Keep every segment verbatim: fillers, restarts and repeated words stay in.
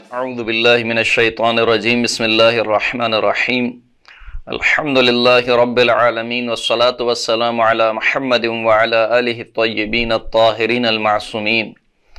اعوذ باللہ من الشیطان الرجیم بسم اللہ الرحمن الرحیم الحمد للہ رب العالمین والصلاة والسلام علی محمد وعلی آلہ الطیبین الطاہرین المعصومین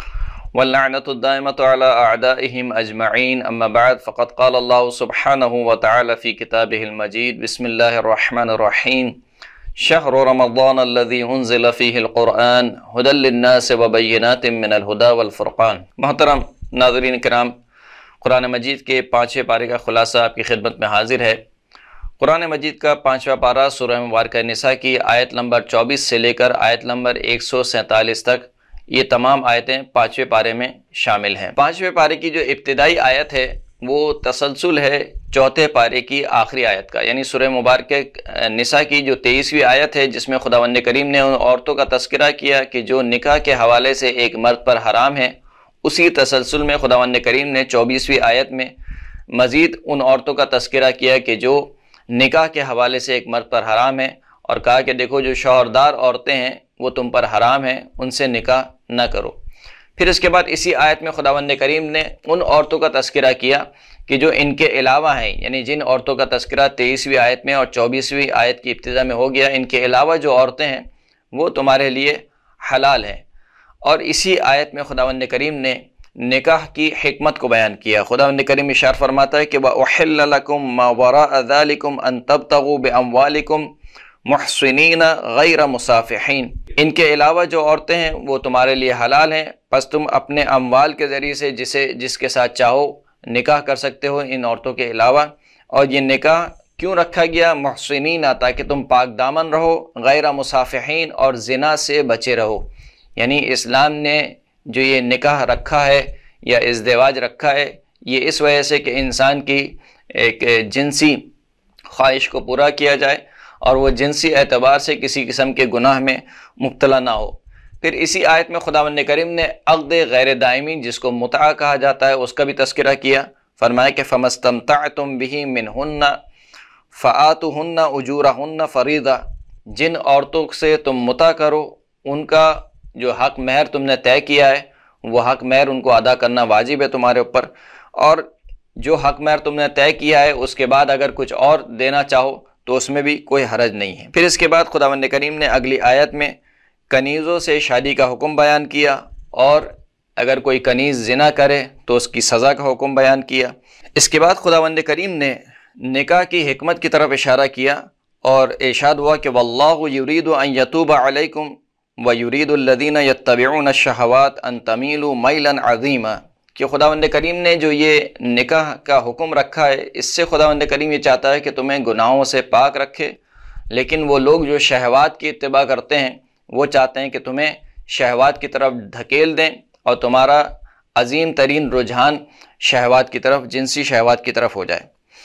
واللعنۃ الدائمۃ علی اعدائہم اجمعین اما بعد فقد قال اللہ سبحانہ وتعالی فی کتابہ المجید بسم اللہ الرحمن الرحیم شہر رمضان الذی انزل فیہ القرآن ھدی للناس وبینات من الہدی والفرقان۔ محترم ناظرین کرام، قرآن مجید کے پانچویں پارے کا خلاصہ آپ کی خدمت میں حاضر ہے۔ قرآن مجید کا پانچواں پارہ سورہ مبارکہ نساء کی آیت نمبر چوبیس سے لے کر آیت نمبر ایک سو سینتالیس تک، یہ تمام آیتیں پانچویں پارے میں شامل ہیں۔ پانچویں پارے کی جو ابتدائی آیت ہے وہ تسلسل ہے چوتھے پارے کی آخری آیت کا، یعنی سورہ مبارکہ نساء کی جو تیئیسویں آیت ہے جس میں خداوند کریم نے ان عورتوں کا تذکرہ کیا کہ جو نکاح کے حوالے سے ایک مرد پر حرام ہے، اسی تسلسل میں خداوند کریم نے چوبیسویں آیت میں مزید ان عورتوں کا تذکرہ کیا کہ جو نکاح کے حوالے سے ایک مرد پر حرام ہے، اور کہا کہ دیکھو جو شوہردار عورتیں ہیں وہ تم پر حرام ہیں، ان سے نکاح نہ کرو۔ پھر اس کے بعد اسی آیت میں خداوند کریم نے ان عورتوں کا تذکرہ کیا کہ جو ان کے علاوہ ہیں، یعنی جن عورتوں کا تذکرہ تیئیسویں آیت میں اور چوبیسویں آیت کی ابتدا میں ہو گیا، ان کے علاوہ جو عورتیں ہیں وہ تمہارے لیے حلال ہیں۔ اور اسی آیت میں خداوند کریم نے نکاح کی حکمت کو بیان کیا۔ خداوند کریم ارشاد فرماتا ہے کہ وَأُحِلَّ لَكُم مَّا وَرَاءَ ذَلِكُمْ أَن تَبْتَغُوا بِأَمْوَالِكُمْ مُحْصِنِينَ غَيْرَ مُسَافِحِينَ۔ ان کے علاوہ جو عورتیں ہیں وہ تمہارے لیے حلال ہیں، پس تم اپنے اموال کے ذریعے سے جسے جس کے ساتھ چاہو نکاح کر سکتے ہو ان عورتوں کے علاوہ۔ اور یہ نکاح کیوں رکھا گیا؟ محسنین، تاکہ تم پاک دامن رہو، غیر مصافحین، اور زنا سے بچے رہو۔ یعنی اسلام نے جو یہ نکاح رکھا ہے یا ازدواج رکھا ہے، یہ اس وجہ سے کہ انسان کی ایک جنسی خواہش کو پورا کیا جائے اور وہ جنسی اعتبار سے کسی قسم کے گناہ میں مبتلا نہ ہو۔ پھر اسی آیت میں خداوند کریم نے عقد غیر دائمی جس کو متعہ کہا جاتا ہے اس کا بھی تذکرہ کیا۔ فرمایا کہ فَمَسْتَمْتَعْتُمْ بِهِ مِنْهُنَّ فَآتُوهُنَّ أُجُورَهُنَّ فَرِيضَةً۔ جن عورتوں سے تم متعہ کرو ان کا جو حق مہر تم نے طے کیا ہے وہ حق مہر ان کو ادا کرنا واجب ہے تمہارے اوپر، اور جو حق مہر تم نے طے کیا ہے اس کے بعد اگر کچھ اور دینا چاہو تو اس میں بھی کوئی حرج نہیں ہے۔ پھر اس کے بعد خداوند کریم نے اگلی آیت میں کنیزوں سے شادی کا حکم بیان کیا، اور اگر کوئی کنیز زنا کرے تو اس کی سزا کا حکم بیان کیا۔ اس کے بعد خداوند کریم نے نکاح کی حکمت کی طرف اشارہ کیا اور ارشاد ہوا کہ واللہ یرید ان یتوب علیکم وَيُرِيدُ الَّذِينَ يَتَّبِعُونَ الشَّهَوَاتِ أَن تَمِيلُوا مَيْلًا عَظِيمًا، کہ خداوند کریم نے جو یہ نکاح کا حکم رکھا ہے اس سے خداوند کریم یہ چاہتا ہے کہ تمہیں گناہوں سے پاک رکھے، لیکن وہ لوگ جو شہوات کی اتباع کرتے ہیں وہ چاہتے ہیں کہ تمہیں شہوات کی طرف دھکیل دیں اور تمہارا عظیم ترین رجحان شہوات کی طرف، جنسی شہوات کی طرف ہو جائے۔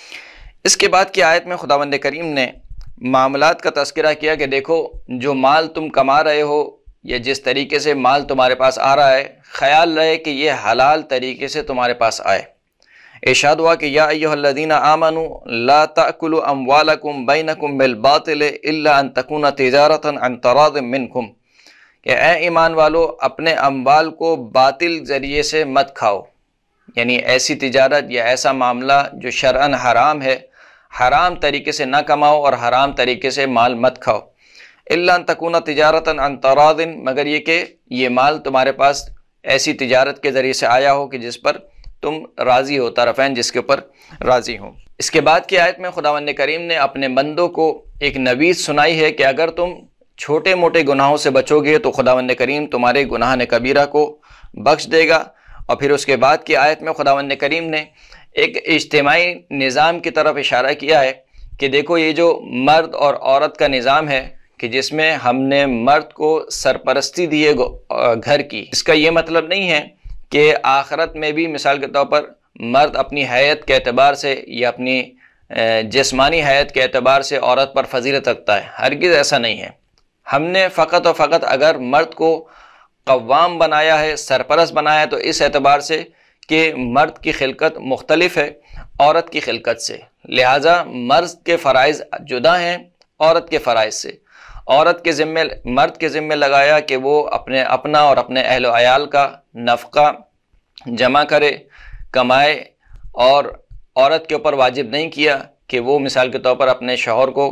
اس کے بعد کی آیت میں خداوند کریم نے معاملات کا تذکرہ کیا کہ دیکھو جو مال تم کما رہے ہو یا جس طریقے سے مال تمہارے پاس آ رہا ہے، خیال رہے کہ یہ حلال طریقے سے تمہارے پاس آئے۔ ارشاد ہوا کہ یا ایھا الذین آمنوا لا تأکلوا اموالکم بینکم بالباطل الا ان تکون تجارۃ عن تراض منکم، کہ اے ایمان والو اپنے اموال کو باطل ذریعے سے مت کھاؤ، یعنی ایسی تجارت یا ایسا معاملہ جو شرعاً حرام ہے، حرام طریقے سے نہ کماؤ اور حرام طریقے سے مال مت کھاؤ۔ الا ان تکون تجارۃ عن تراض، مگر یہ کہ یہ مال تمہارے پاس ایسی تجارت کے ذریعے سے آیا ہو کہ جس پر تم راضی ہو، طرفین جس کے اوپر راضی ہوں۔ اس کے بعد کی آیت میں خداوند کریم نے اپنے بندوں کو ایک نوید سنائی ہے کہ اگر تم چھوٹے موٹے گناہوں سے بچو گے تو خداوند کریم تمہارے گناہ کبیرہ کو بخش دے گا۔ اور پھر اس کے بعد کی آیت میں خداوند کریم نے ایک اجتماعی نظام کی طرف اشارہ کیا ہے کہ دیکھو یہ جو مرد اور عورت کا نظام ہے کہ جس میں ہم نے مرد کو سرپرستی دی ہے گھر کی، اس کا یہ مطلب نہیں ہے کہ آخرت میں بھی مثال کے طور پر مرد اپنی حیت کے اعتبار سے یا اپنی جسمانی حیت کے اعتبار سے عورت پر فضیلت رکھتا ہے، ہرگز ایسا نہیں ہے۔ ہم نے فقط و فقط اگر مرد کو قوام بنایا ہے، سرپرست بنایا ہے، تو اس اعتبار سے کہ مرد کی خلقت مختلف ہے عورت کی خلقت سے، لہٰذا مرد کے فرائض جدا ہیں عورت کے فرائض سے۔ عورت کے ذمے مرد کے ذمے لگایا کہ وہ اپنے اپنا اور اپنے اہل و عیال کا نفقہ جمع کرے، کمائے اور عورت کے اوپر واجب نہیں کیا کہ وہ مثال کے طور پر اپنے شوہر کو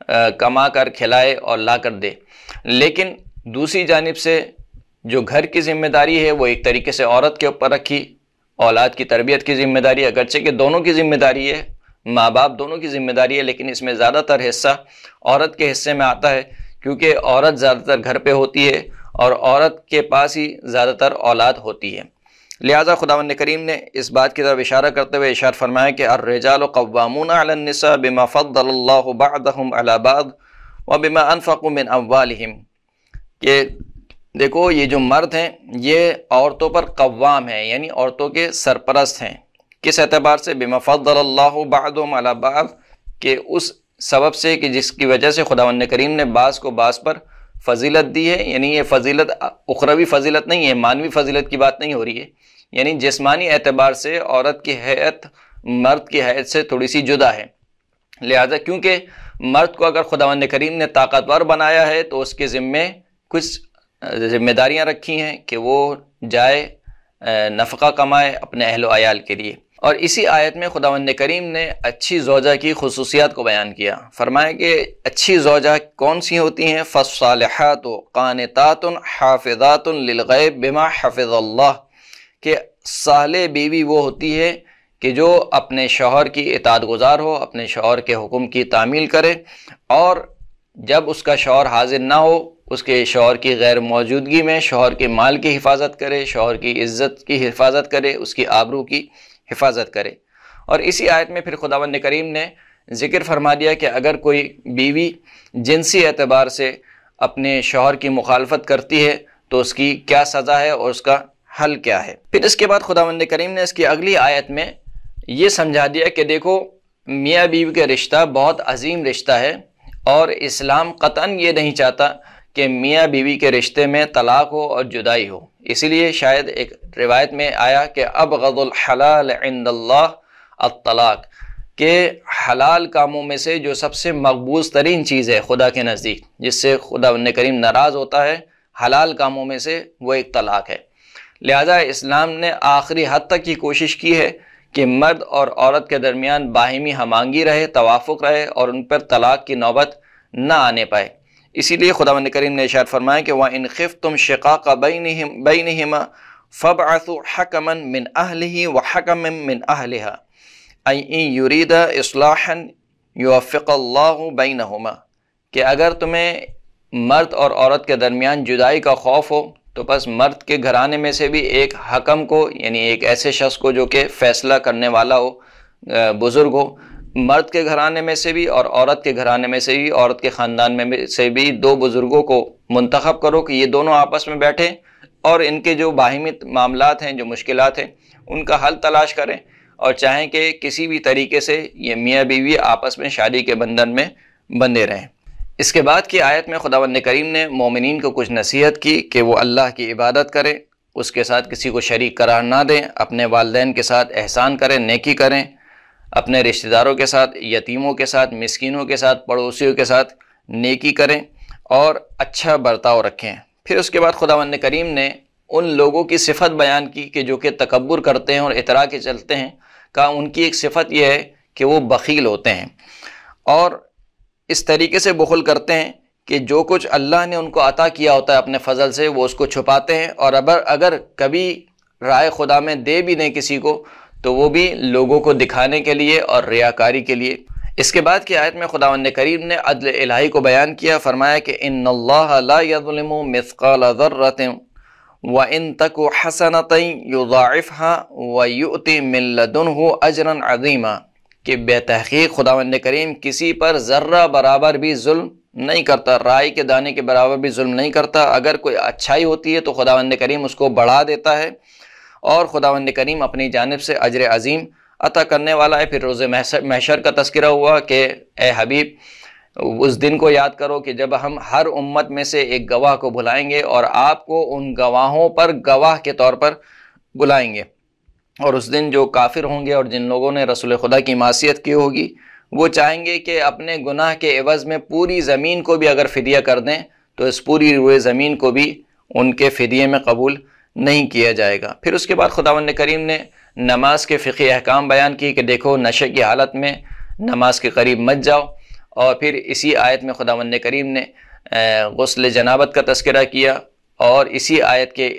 کما کر کھلائے اور لا کر دے، لیکن دوسری جانب سے جو گھر کی ذمہ داری ہے وہ ایک طریقے سے عورت کے اوپر رکھی، اولاد کی تربیت کی ذمہ داری، اگرچہ کہ دونوں کی ذمہ داری ہے، ماں باپ دونوں کی ذمہ داری ہے، لیکن اس میں زیادہ تر حصہ عورت کے حصے میں آتا ہے، کیونکہ عورت زیادہ تر گھر پہ ہوتی ہے اور عورت کے پاس ہی زیادہ تر اولاد ہوتی ہے۔ لہٰذا خداوند کریم نے اس بات کی طرف اشارہ کرتے ہوئے ارشاد فرمایا کہ الرجال قوامون علی النساء بما فضل اللہ بعضهم علی بعض وبما انفقوا من اموالہم، کہ دیکھو یہ جو مرد ہیں یہ عورتوں پر قوام ہیں، یعنی عورتوں کے سرپرست ہیں۔ کس اعتبار سے؟ بما فضل اللہ بعضهم علی بعض، کہ اس سبب سے کہ جس کی وجہ سے خداوند کریم نے بعض کو بعض پر فضیلت دی ہے، یعنی یہ فضیلت اخروی فضیلت نہیں ہے، مانوی فضیلت کی بات نہیں ہو رہی ہے، یعنی جسمانی اعتبار سے عورت کی حیت مرد کی حیت سے تھوڑی سی جدا ہے۔ لہذا کیونکہ مرد کو اگر خداوند کریم نے طاقتور بنایا ہے تو اس کے ذمے کچھ ذمہ داریاں رکھی ہیں کہ وہ جائے نفقہ کمائے اپنے اہل و عیال کے لیے۔ اور اسی آیت میں خداوند کریم نے اچھی زوجہ کی خصوصیات کو بیان کیا، فرمایا کہ اچھی زوجہ کون سی ہوتی ہیں؟ فالصالحات قانتات حافظات للغیب بما حفظ اللہ، کہ صالح بیوی وہ ہوتی ہے کہ جو اپنے شوہر کی اطاعت گزار ہو، اپنے شوہر کے حکم کی تعمیل کرے، اور جب اس کا شوہر حاضر نہ ہو اس کے شوہر کی غیر موجودگی میں شوہر کے مال کی حفاظت کرے، شوہر کی عزت کی حفاظت کرے، اس کی آبرو کی حفاظت کرے۔ اور اسی آیت میں پھر خداوند کریم نے ذکر فرما دیا کہ اگر کوئی بیوی جنسی اعتبار سے اپنے شوہر کی مخالفت کرتی ہے تو اس کی کیا سزا ہے اور اس کا حل کیا ہے۔ پھر اس کے بعد خداوند کریم نے اس کی اگلی آیت میں یہ سمجھا دیا کہ دیکھو میاں بیوی کا رشتہ بہت عظیم رشتہ ہے، اور اسلام قطعاً یہ نہیں چاہتا کہ میاں بیوی کے رشتے میں طلاق ہو اور جدائی ہو۔ اسی لیے شاید ایک روایت میں آیا کہ ابغض الحلال عند اللہ الطلاق، کہ حلال کاموں میں سے جو سب سے مقبوض ترین چیز ہے خدا کے نزدیک، جس سے خداوند کریم ناراض ہوتا ہے، حلال کاموں میں سے وہ ایک طلاق ہے۔ لہذا اسلام نے آخری حد تک کی کوشش کی ہے کہ مرد اور عورت کے درمیان باہمی ہم آہنگی رہے، توافق رہے، اور ان پر طلاق کی نوبت نہ آنے پائے۔ اسی لیے خداوند کریم نے ارشاد فرمایا کہ وَإِنْ خِفْتُمْ شِقَاقَ بَيْنِهِمْ بَيْنِهِمَا فَابْعَثُوا حَكَمًا مِّنْ أَهْلِهِ وَحَكَمًا مِّنْ أَهْلِهَا أَن يُرِيدَ إِصْلَاحًا يُوَفِّقَ اللَّهُ بَيْنَهُمَا، کہ اگر تمہیں مرد اور عورت کے درمیان جدائی کا خوف ہو تو بس مرد کے گھرانے میں سے بھی ایک حکم کو، یعنی ایک ایسے شخص کو جو کہ فیصلہ کرنے والا ہو، بزرگ ہو، مرد کے گھرانے میں سے بھی اور عورت کے گھرانے میں سے بھی، عورت کے خاندان میں سے بھی دو بزرگوں کو منتخب کرو کہ یہ دونوں آپس میں بیٹھیں اور ان کے جو باہمی معاملات ہیں، جو مشکلات ہیں، ان کا حل تلاش کریں، اور چاہیں کہ کسی بھی طریقے سے یہ میاں بیوی آپس میں شادی کے بندھن میں بندھے رہیں۔ اس کے بعد کی آیت میں خداوند کریم نے مومنین کو کچھ نصیحت کی کہ وہ اللہ کی عبادت کریں، اس کے ساتھ کسی کو شریک قرار نہ دیں، اپنے والدین کے ساتھ احسان کریں، نیکی کریں، اپنے رشتہ داروں کے ساتھ، یتیموں کے ساتھ، مسکینوں کے ساتھ، پڑوسیوں کے ساتھ نیکی کریں اور اچھا برتاؤ رکھیں۔ پھر اس کے بعد خداوند کریم نے ان لوگوں کی صفت بیان کی کہ جو کہ تکبر کرتے ہیں اور اطراء کے چلتے ہیں، کہا ان کی ایک صفت یہ ہے کہ وہ بخیل ہوتے ہیں، اور اس طریقے سے بخل کرتے ہیں کہ جو کچھ اللہ نے ان کو عطا کیا ہوتا ہے اپنے فضل سے وہ اس کو چھپاتے ہیں، اور اگر اگر کبھی رائے خدا میں دے بھی دیں کسی کو تو وہ بھی لوگوں کو دکھانے کے لیے اور ریاکاری کے لیے۔ اس کے بعد کی آیت میں خداوند کریم نے عدل الہی کو بیان کیا، فرمایا کہ ان اللہ لا یظلم مثقال ذرۃ وان تک حسنۃ یضاعفها ویؤتی من لدنہ اجرا عظیما، کہ بے تحقیق خداوند کریم کسی پر ذرہ برابر بھی ظلم نہیں کرتا، رائی کے دانے کے برابر بھی ظلم نہیں کرتا۔ اگر کوئی اچھائی ہوتی ہے تو خداوند کریم اس کو بڑھا دیتا ہے، اور خداوند کریم اپنی جانب سے اجر عظیم عطا کرنے والا ہے۔ پھر روز محشر کا تذکرہ ہوا کہ اے حبیب اس دن کو یاد کرو کہ جب ہم ہر امت میں سے ایک گواہ کو بلائیں گے اور آپ کو ان گواہوں پر گواہ کے طور پر بلائیں گے، اور اس دن جو کافر ہوں گے اور جن لوگوں نے رسول خدا کی معصیت کی ہوگی وہ چاہیں گے کہ اپنے گناہ کے عوض میں پوری زمین کو بھی اگر فدیہ کر دیں تو اس پوری روئے زمین کو بھی ان کے فدیے میں قبول نہیں کیا جائے گا۔ پھر اس کے بعد خداوند کریم نے نماز کے فقہی احکام بیان کی کہ دیکھو نشے کی حالت میں نماز کے قریب مت جاؤ، اور پھر اسی آیت میں خداوند کریم نے غسل جنابت کا تذکرہ کیا، اور اسی آیت کے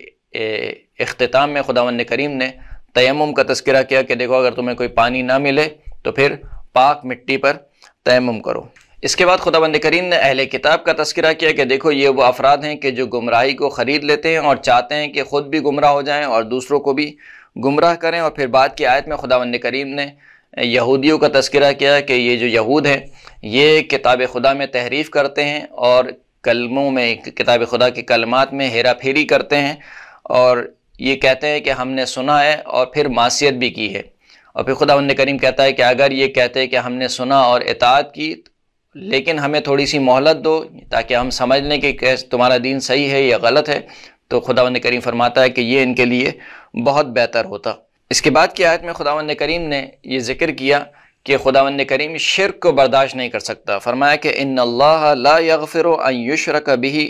اختتام میں خداوند کریم نے تیمم کا تذکرہ کیا کہ دیکھو اگر تمہیں کوئی پانی نہ ملے تو پھر پاک مٹی پر تیمم کرو۔ اس کے بعد خداوند کریم نے اہل کتاب کا تذکرہ کیا کہ دیکھو یہ وہ افراد ہیں کہ جو گمراہی کو خرید لیتے ہیں اور چاہتے ہیں کہ خود بھی گمراہ ہو جائیں اور دوسروں کو بھی گمراہ کریں۔ اور پھر بعد کی آیت میں خداوند کریم نے یہودیوں کا تذکرہ کیا کہ یہ جو یہود ہیں یہ کتاب خدا میں تحریف کرتے ہیں اور کلموں میں، کتاب خدا کے کلمات میں ہیرا پھیری کرتے ہیں، اور یہ کہتے ہیں کہ ہم نے سنا ہے اور پھر معصیت بھی کی ہے۔ اور پھر خداوند کریم کہتا ہے کہ اگر یہ کہتے ہیں کہ ہم نے سنا اور اطاعت کی لیکن ہمیں تھوڑی سی مہلت دو تاکہ ہم سمجھ لیں کہ تمہارا دین صحیح ہے یا غلط ہے، تو خداوند کریم فرماتا ہے کہ یہ ان کے لیے بہت بہتر ہوتا۔ اس کے بعد کی آیت میں خداوند کریم نے یہ ذکر کیا کہ خداوند کریم شرک کو برداشت نہیں کر سکتا۔ فرمایا کہ ان اللہ لا یغفر ان یشرک بہ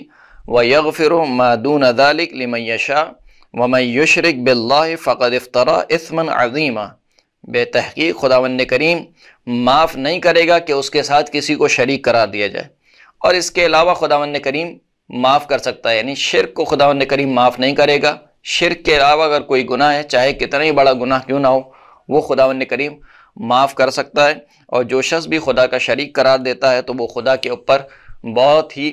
ویغفر ما دون ذلک لمن یشاء ومن یشرک باللہ فقد افتری اثما عظیما۔ بے تحقیق خداوند کریم معاف نہیں کرے گا کہ اس کے ساتھ کسی کو شریک قرار دیا جائے، اور اس کے علاوہ خداوند کریم معاف کر سکتا ہے، یعنی شرک کو خداوند کریم معاف نہیں کرے گا۔ شرک کے علاوہ اگر کوئی گناہ ہے، چاہے کتنا ہی بڑا گناہ کیوں نہ ہو، وہ خداوند کریم معاف کر سکتا ہے، اور جو شخص بھی خدا کا شریک قرار دیتا ہے تو وہ خدا کے اوپر بہت ہی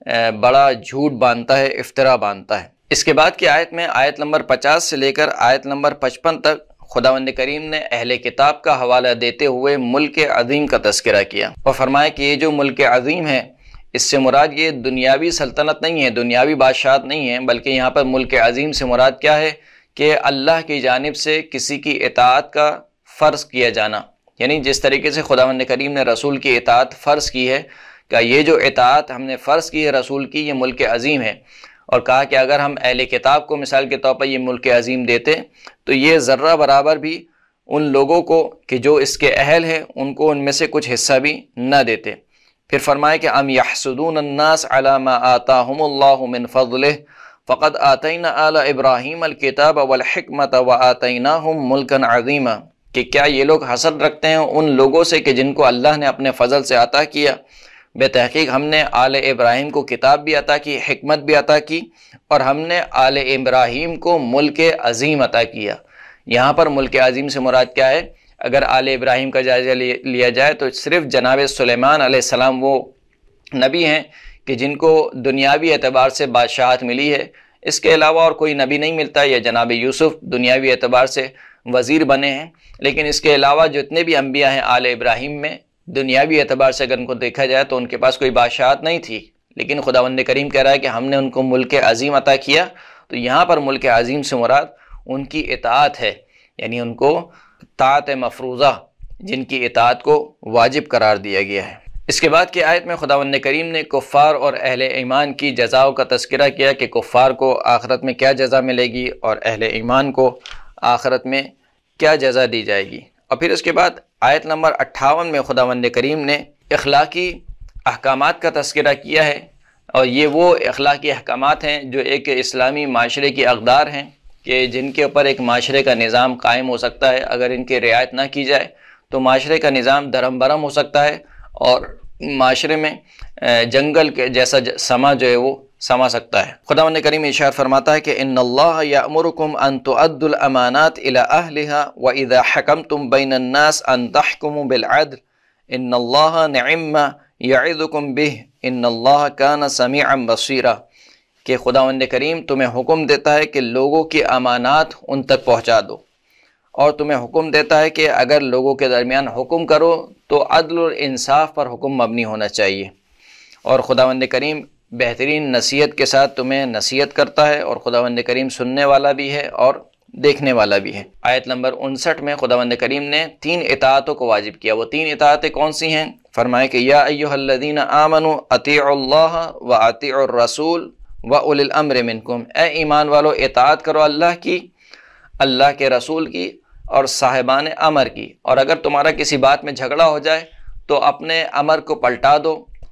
بڑا جھوٹ باندھتا ہے، افترا باندھتا ہے۔ اس کے بعد کی آیت میں آیت نمبر پچاس سے لے کر آیت نمبر پچپن تک خداوند کریم نے اہل کتاب کا حوالہ دیتے ہوئے ملک عظیم کا تذکرہ کیا اور فرمایا کہ یہ جو ملک عظیم ہے اس سے مراد یہ دنیاوی سلطنت نہیں ہے، دنیاوی بادشاہت نہیں ہے، بلکہ یہاں پر ملک عظیم سے مراد کیا ہے کہ اللہ کی جانب سے کسی کی اطاعت کا فرض کیا جانا، یعنی جس طریقے سے خداوند کریم نے رسول کی اطاعت فرض کی ہے کہ یہ جو اطاعت ہم نے فرض کی ہے رسول کی، یہ ملک عظیم ہے، اور کہا کہ اگر ہم اہل کتاب کو مثال کے طور پر یہ ملک عظیم دیتے تو یہ ذرہ برابر بھی ان لوگوں کو کہ جو اس کے اہل ہیں ان کو ان میں سے کچھ حصہ بھی نہ دیتے۔ پھر فرمائے کہ ام یحسدون الناس علی ما آتاہم اللہ من فضلہ فقد آتینا آل ابراہیم الکتاب والحکمت وآتیناہم ملکا عظیما، کہ کیا یہ لوگ حسد رکھتے ہیں ان لوگوں سے کہ جن کو اللہ نے اپنے فضل سے عطا کیا؟ بے تحقیق ہم نے آل ابراہیم کو کتاب بھی عطا کی، حکمت بھی عطا کی، اور ہم نے آل ابراہیم کو ملک عظیم عطا کیا۔ یہاں پر ملک عظیم سے مراد کیا ہے؟ اگر آل ابراہیم کا جائزہ لیا جائے تو صرف جناب سلیمان علیہ السلام وہ نبی ہیں کہ جن کو دنیاوی اعتبار سے بادشاہت ملی ہے، اس کے علاوہ اور کوئی نبی نہیں ملتا، یا جناب یوسف دنیاوی اعتبار سے وزیر بنے ہیں، لیکن اس کے علاوہ جتنے بھی انبیاء ہیں آل ابراہیم میں دنیاوی اعتبار سے اگر ان کو دیکھا جائے تو ان کے پاس کوئی بادشاہت نہیں تھی، لیکن خداوند کریم کہہ رہا ہے کہ ہم نے ان کو ملک عظیم عطا کیا۔ تو یہاں پر ملک عظیم سے مراد ان کی اطاعت ہے، یعنی ان کو طاعت مفروضہ، جن کی اطاعت کو واجب قرار دیا گیا ہے۔ اس کے بعد کی آیت میں خداوند کریم نے کفار اور اہل ایمان کی جزاؤں کا تذکرہ کیا کہ کفار کو آخرت میں کیا جزا ملے گی اور اہل ایمان کو آخرت میں کیا جزا دی جائے گی۔ اور پھر اس کے بعد آیت نمبر اٹھاون میں خداوند کریم نے اخلاقی احکامات کا تذکرہ کیا ہے، اور یہ وہ اخلاقی احکامات ہیں جو ایک اسلامی معاشرے کی اقدار ہیں کہ جن کے اوپر ایک معاشرے کا نظام قائم ہو سکتا ہے۔ اگر ان کی رعایت نہ کی جائے تو معاشرے کا نظام درہم برہم ہو سکتا ہے اور معاشرے میں جنگل کے جیسا سما جو ہے وہ سما سکتا ہے۔ خداوند کریم ارشاد فرماتا ہے کہ ان اللہ یأمرکم ان تؤدوا الامانات الی اہلها واذا حکمتم بین الناس ان تحکموا بالعدل ان اللہ نعم ما یعظکم بہ ان اللہ کان سمیعا بصیرا، کہ خداوند کریم تمہیں حکم دیتا ہے کہ لوگوں کی امانات ان تک پہنچا دو، اور تمہیں حکم دیتا ہے کہ اگر لوگوں کے درمیان حکم کرو تو عدل اور انصاف پر حکم مبنی ہونا چاہیے، اور خداوند کریم بہترین نصیحت کے ساتھ تمہیں نصیحت کرتا ہے، اور خداوند کریم سننے والا بھی ہے اور دیکھنے والا بھی ہے۔ آیت نمبر انسٹھ میں خداوند کریم نے تین اطاعتوں کو واجب کیا۔ وہ تین اطاعتیں کون سی ہیں؟ فرمائے کہ یا ایھا الذین آمنوا اطیعوا اللہ واطیعوا الرسول واولی الامر منکم، اے ایمان والو اطاعت کرو اللہ کی، اللہ کے رسول کی اور صاحبان امر کی، اور اگر تمہارا کسی بات میں جھگڑا ہو جائے تو اپنے امر کو پلٹا دو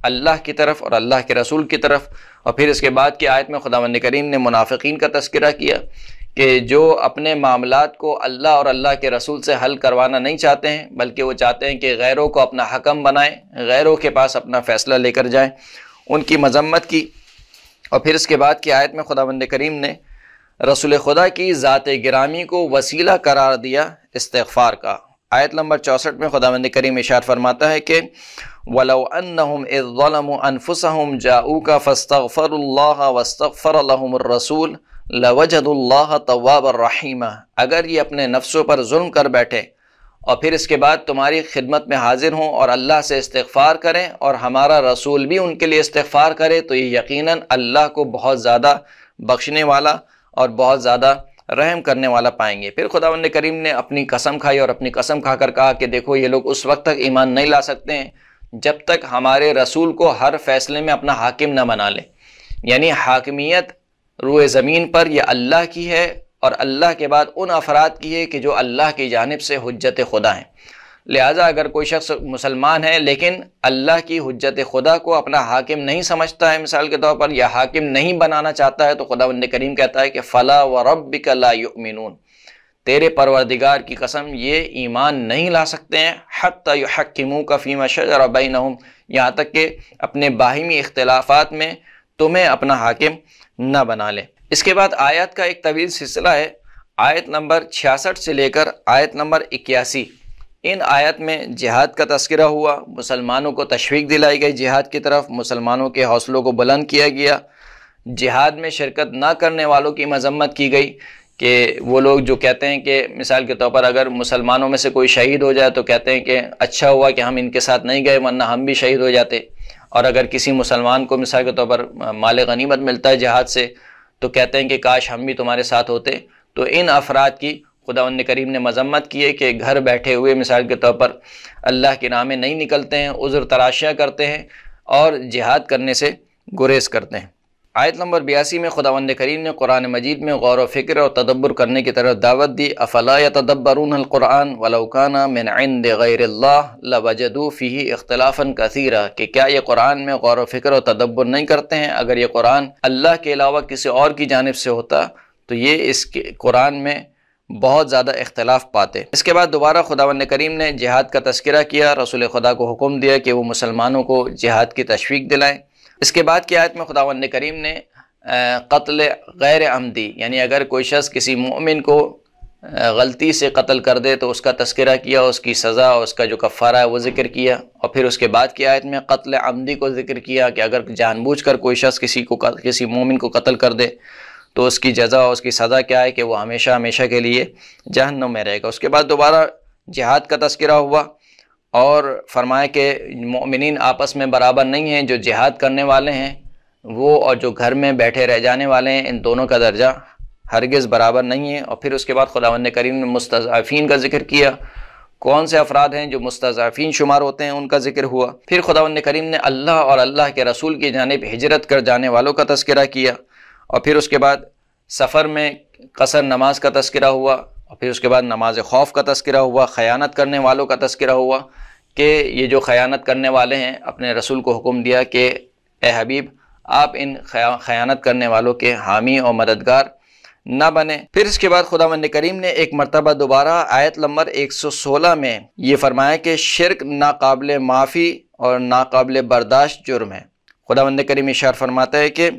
اللہ کی طرف اور اللہ کے رسول کی طرف۔ اور پھر اس کے بعد کی آیت میں خداوند کریم نے منافقین کا تذکرہ کیا کہ جو اپنے معاملات کو اللہ اور اللہ کے رسول سے حل کروانا نہیں چاہتے ہیں، بلکہ وہ چاہتے ہیں کہ غیروں کو اپنا حکم بنائیں، غیروں کے پاس اپنا فیصلہ لے کر جائیں، ان کی مذمت کی۔ اور پھر اس کے بعد کی آیت میں خداوند کریم نے رسول خدا کی ذات گرامی کو وسیلہ قرار دیا استغفار کا۔ آیت نمبر چونسٹھ میں خداوند کریم ارشاد فرماتا ہے کہ وَلَوْ أَنَّهُمْ إِذ ظَلَمُوا أَنفُسَهُمْ جَاءُوكَ فَاسْتَغْفَرُوا اللَّهَ وَاسْتَغْفَرَ لَهُمُ الرَّسُولُ لَوَجَدُوا اللَّهَ تَوَّابًا رَحِيمًا۔ اگر یہ اپنے نفسوں پر ظلم کر بیٹھے اور پھر اس کے بعد تمہاری خدمت میں حاضر ہوں اور اللہ سے استغفار کریں اور ہمارا رسول بھی ان کے لیے استغفار کرے، تو یہ یقیناً اللہ کو بہت زیادہ بخشنے والا اور بہت زیادہ رحم کرنے والا پائیں گے۔ پھر خداوند کریم نے اپنی قسم کھائی اور اپنی قسم کھا کر کہا کہ دیکھو یہ لوگ اس وقت تک ایمان نہیں لا سکتے ہیں جب تک ہمارے رسول کو ہر فیصلے میں اپنا حاکم نہ بنا لے، یعنی حاکمیت روئے زمین پر یہ اللہ کی ہے اور اللہ کے بعد ان افراد کی ہے کہ جو اللہ کی جانب سے حجت خدا ہیں۔ لہٰذا اگر کوئی شخص مسلمان ہے لیکن اللہ کی حجت خدا کو اپنا حاکم نہیں سمجھتا ہے مثال کے طور پر، یا حاکم نہیں بنانا چاہتا ہے، تو خداوند کریم کہتا ہے کہ فَلَا وَرَبِّكَ لَا يُؤْمِنُونَ، تیرے پروردگار کی قسم یہ ایمان نہیں لا سکتے ہیں حَتَّى يُحَكِّمُوكَ فِيمَا شَجَرَ بَيْنَهُمْ، یہاں تک کہ اپنے باہمی اختلافات میں تمہیں اپنا حاکم نہ بنا لے۔ اس کے بعد آیات کا ایک طویل سلسلہ ہے، آیت نمبر چھیاسٹھ سے لے کر آیت نمبر اکیاسی۔ ان آیت میں جہاد کا تذکرہ ہوا، مسلمانوں کو تشویق دلائی گئی جہاد کی طرف، مسلمانوں کے حوصلوں کو بلند کیا گیا، جہاد میں شرکت نہ کرنے والوں کی مذمت کی گئی کہ وہ لوگ جو کہتے ہیں کہ مثال کے طور پر اگر مسلمانوں میں سے کوئی شہید ہو جائے تو کہتے ہیں کہ اچھا ہوا کہ ہم ان کے ساتھ نہیں گئے ورنہ ہم بھی شہید ہو جاتے، اور اگر کسی مسلمان کو مثال کے طور پر مال غنیمت ملتا ہے جہاد سے تو کہتے ہیں کہ کاش ہم بھی تمہارے ساتھ ہوتے۔ تو ان افراد کی خداوند کریم نے مذمت کی ہے کہ گھر بیٹھے ہوئے مثال کے طور پر اللہ کی راہ میں نہیں نکلتے ہیں، عذر تراشیاں کرتے ہیں اور جہاد کرنے سے گریز کرتے ہیں۔ آیت نمبر بیاسی میں خداوند کریم نے قرآن مجید میں غور و فکر اور تدبر کرنے کی طرف دعوت دی۔ افلا یتدبرون القرآن ولو کان من عند غیر اللہ لوجدوا فیہ اختلافا کثیرا، کہ کیا یہ قرآن میں غور و فکر اور تدبر نہیں کرتے ہیں؟ اگر یہ قرآن اللہ کے علاوہ کسی اور کی جانب سے ہوتا تو یہ اس کے قرآن میں بہت زیادہ اختلاف پاتے۔ اس کے بعد دوبارہ خداوند کریم نے جہاد کا تذکرہ کیا، رسول خدا کو حکم دیا کہ وہ مسلمانوں کو جہاد کی تشویق دلائیں۔ اس کے بعد کی آیت میں خداوند کریم نے قتل غیر عمدی، یعنی اگر کوئی شخص کسی مومن کو غلطی سے قتل کر دے تو اس کا تذکرہ کیا، اس کی سزا اور اس کا جو کفارہ ہے وہ ذکر کیا، اور پھر اس کے بعد کی آیت میں قتل عمدی کو ذکر کیا کہ اگر جان بوجھ کر کوئی شخص کسی کو کسی مومن کو قتل کر دے تو اس کی جزا اور اس کی سزا کیا ہے کہ وہ ہمیشہ ہمیشہ کے لیے جہنم میں رہے گا۔ اس کے بعد دوبارہ جہاد کا تذکرہ ہوا اور فرمایا کہ مومنین آپس میں برابر نہیں ہیں، جو جہاد کرنے والے ہیں وہ اور جو گھر میں بیٹھے رہ جانے والے ہیں ان دونوں کا درجہ ہرگز برابر نہیں ہے۔ اور پھر اس کے بعد خداوند کریم نے مستضعفین کا ذکر کیا، کون سے افراد ہیں جو مستضعفین شمار ہوتے ہیں ان کا ذکر ہوا۔ پھر خداوند کریم نے اللہ اور اللہ کے رسول کی جانب ہجرت کر جانے والوں کا تذکرہ کیا، اور پھر اس کے بعد سفر میں قصر نماز کا تذکرہ ہوا، اور پھر اس کے بعد نماز خوف کا تذکرہ ہوا، خیانت کرنے والوں کا تذکرہ ہوا کہ یہ جو خیانت کرنے والے ہیں اپنے رسول کو حکم دیا کہ اے حبیب آپ ان خیانت کرنے والوں کے حامی اور مددگار نہ بنے۔ پھر اس کے بعد خداوند کریم نے ایک مرتبہ دوبارہ آیت نمبر ایک سو سولہ میں یہ فرمایا کہ شرک ناقابل معافی اور ناقابل برداشت جرم ہے۔ خداوند کریم ارشاد فرماتا ہے کہ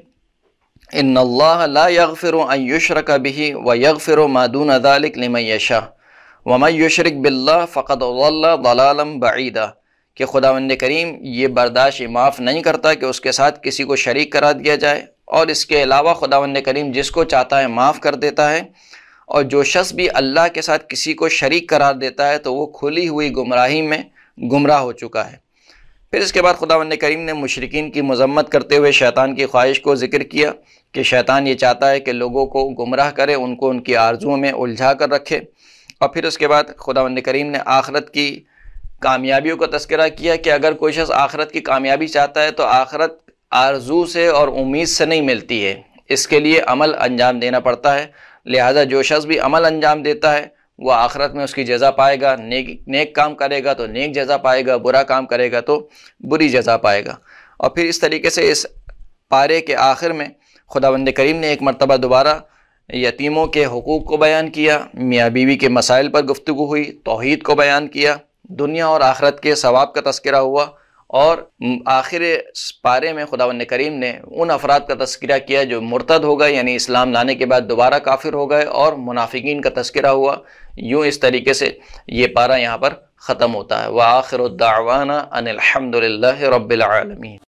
ان اللہ لا یغفر ان یشرک بہ ویغفر ما دون ذلک لمن یشاء ومن یشرک باللہ فقد ضل ضلالا بعیدا، کہ خداوند کریم یہ برداشت معاف نہیں کرتا کہ اس کے ساتھ کسی کو شریک کرا دیا جائے، اور اس کے علاوہ خداوند کریم جس کو چاہتا ہے معاف کر دیتا ہے، اور جو شخص بھی اللہ کے ساتھ کسی کو شریک قرار دیتا ہے تو وہ کھلی ہوئی گمراہی میں گمراہ ہو چکا ہے۔ پھر اس کے بعد خداوند کریم نے مشرکین کی مذمت کرتے ہوئے شیطان کی خواہش کو ذکر کیا کہ شیطان یہ چاہتا ہے کہ لوگوں کو گمراہ کرے، ان کو ان کی آرزوؤں میں الجھا کر رکھے۔ اور پھر اس کے بعد خداوند کریم نے آخرت کی کامیابیوں کا تذکرہ کیا کہ اگر کوئی شخص آخرت کی کامیابی چاہتا ہے تو آخرت آرزو سے اور امید سے نہیں ملتی ہے، اس کے لیے عمل انجام دینا پڑتا ہے۔ لہذا جو شخص بھی عمل انجام دیتا ہے وہ آخرت میں اس کی جزا پائے گا، نیک نیک کام کرے گا تو نیک جزا پائے گا، برا کام کرے گا تو بری جزا پائے گا۔ اور پھر اس طریقے سے اس پارے کے آخر میں خداوند کریم نے ایک مرتبہ دوبارہ یتیموں کے حقوق کو بیان کیا، میاں بیوی کے مسائل پر گفتگو ہوئی، توحید کو بیان کیا، دنیا اور آخرت کے ثواب کا تذکرہ ہوا، اور آخر پارے میں خداوند کریم نے ان افراد کا تذکرہ کیا جو مرتد ہو گئے، یعنی اسلام لانے کے بعد دوبارہ کافر ہو گئے، اور منافقین کا تذکرہ ہوا۔ یوں اس طریقے سے یہ پارہ یہاں پر ختم ہوتا ہے۔ وآخر الدعوانا ان الحمد للہ رب العالمین۔